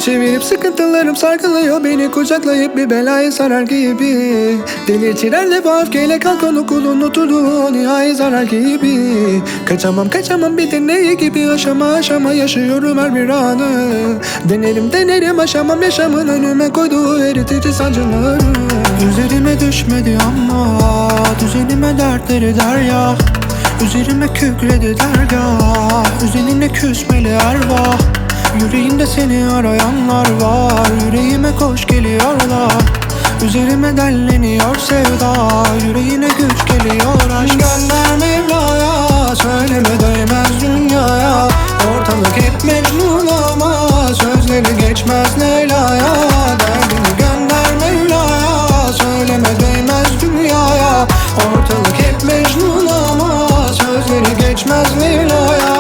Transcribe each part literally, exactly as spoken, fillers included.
çevirip sıkıntılarım sargılıyor beni, kucaklayıp bir belayı sarar gibi. Delirtirerle bu öfkeyle kalkan okulun oturduğu nihai zarar gibi. Kaçamam kaçamam bir deney gibi, aşama aşama yaşıyorum her bir anı. Denerim denerim aşamam yaşamın önüme koyduğu eritici sancıları. Üzerime düşmedi ama düzenime dertleri derya. Üzerime kükredi dergah, üzerine küsmeli ervah. Yüreğinde seni arayanlar var, yüreğime koş geliyorlar. Üzerime delleniyor sevda, yüreğine güç geliyor aşk. Gönder Mevla'ya, söyleme değmez dünyaya. Ortalık hep Mecnun ama sözleri geçmez Leyla'ya. Derdini gönder Mevla'ya, söyleme değmez dünyaya. Ortalık hep Mecnun ama sözleri geçmez Leyla'ya.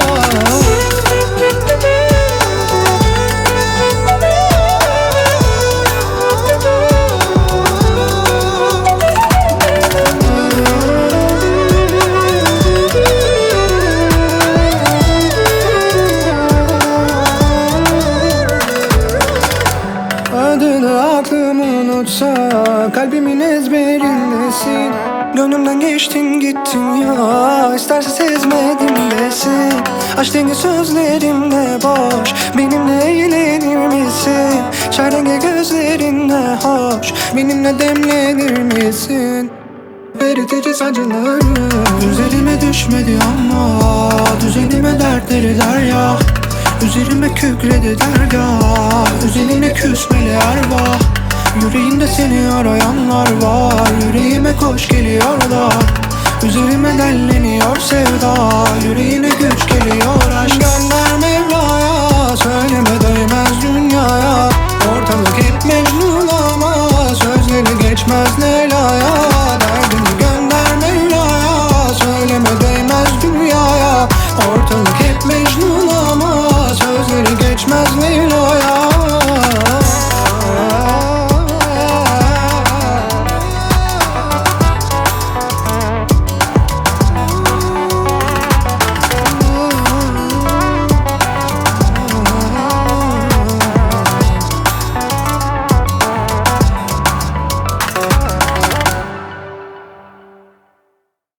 Adını aklım unutsa, kalbimin ezberindesin. Gönlümden geçtin gittin ya, isterse sezmedim desin. Aşk dengi sözlerimde boş, benimle eğlenir misin? Çarengi gözlerinde hoş, benimle demlenir misin? Eritici sancıları üzerime düşmedi ama düzenime dertleri derya. Üzerime kükredi dergah, üzerine küsmeli ervah. Yüreğinde seni arayanlar var, yüreğime koş geliyorlar. Üzerime delleniyor sevda, yüreğine güç geliyor aşk. Gönder